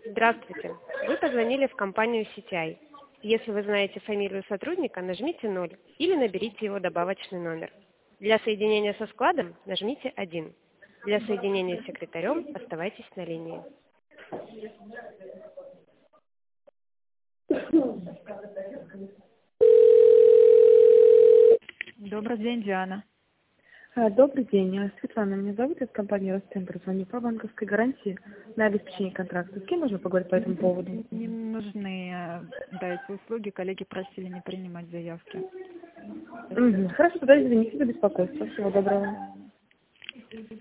Здравствуйте. Вы позвонили в компанию CTI. Если вы знаете фамилию сотрудника, нажмите 0 или наберите его добавочный номер. Для соединения со складом нажмите 1. Для соединения с секретарем оставайтесь на линии. Добрый день, Диана. Добрый день. Светлана меня зовут, из компании Росцентр. Звоню по банковской гарантии на обеспечение контракта. С кем можно поговорить по этому поводу? Не нужны эти услуги. Коллеги просили не принимать заявки. Хорошо, тогда извините за беспокойство. Всего доброго.